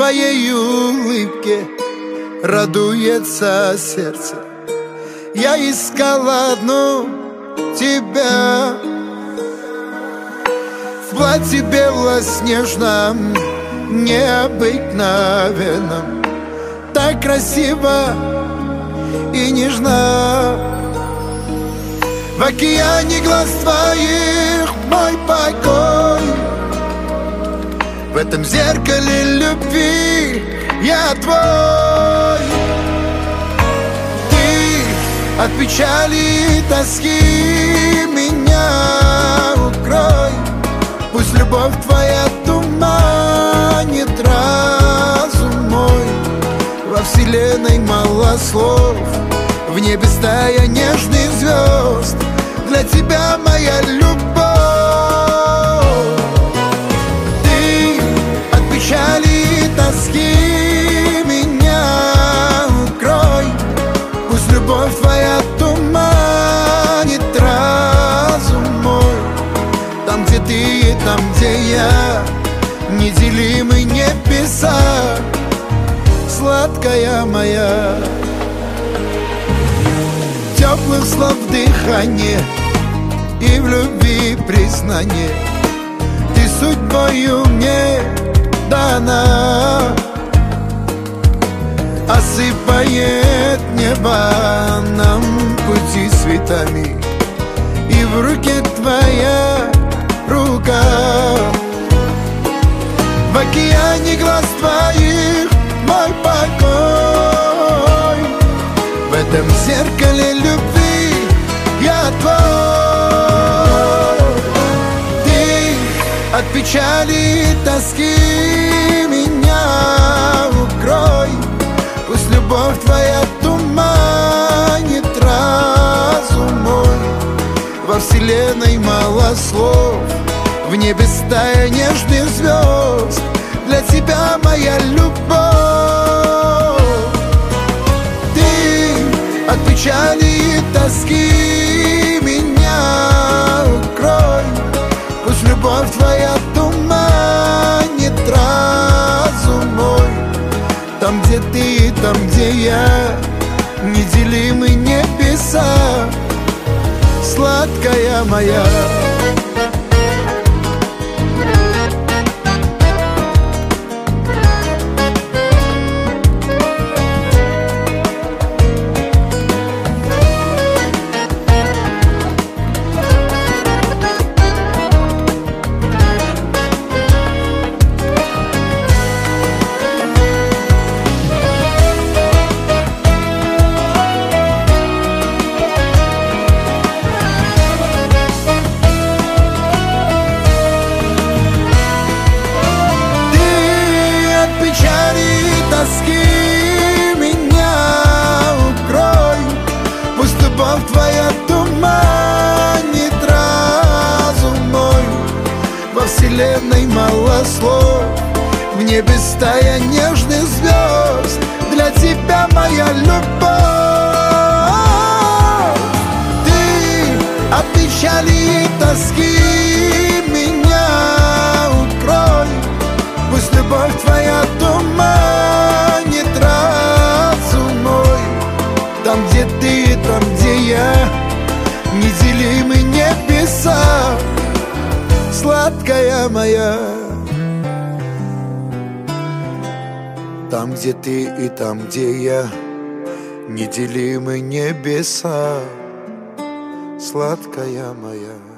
твоей улыбке радуется сердце. Я искал одну тебя в платье белоснежном, необыкновенном, так красиво и нежно. В океане глаз твоих мой покой, в этом зеркале любви я твой. Ты от печали и тоски меня укрой, пусть любовь твоя туманит разум мой. Во вселенной мало слов, в небе стая нежных звезд, для тебя моя любовь. Ты от печали и тоски меня укрой, пусть любовь твоя туманит разум мой. Там, где ты и там, где я, неделимы небеса, сладкая моя. Теплых слов дыхание и в любви признание, ты судьбою мне дана, осыпает небо нам пути цветами, и в руке твоя рука. В океане глаз твоих мой покой, в этом зеркале любви я твой. Ты от печали и тоски меня укрой, пусть любовь твоя туманит разум мой. Во вселенной мало слов, в небе стая нежных звезд, для тебя моя любовь. От печали и тоски меня укрой, пусть любовь твоя туманит разум мой. Там, где ты и там, где я, неделимы небеса, сладкая моя. Меня укрой, пусть любовь твоя туманит разум мой. Во вселенной мало слов, в небе стая нежных звезд, для тебя моя любовь. Ты от печали и тоски меня укрой, пусть любовь твоя туманит разум мой. Там, где ты и там, где я, неделимы небеса, сладкая моя. Там, где ты и там, где я, неделимы небеса, сладкая моя.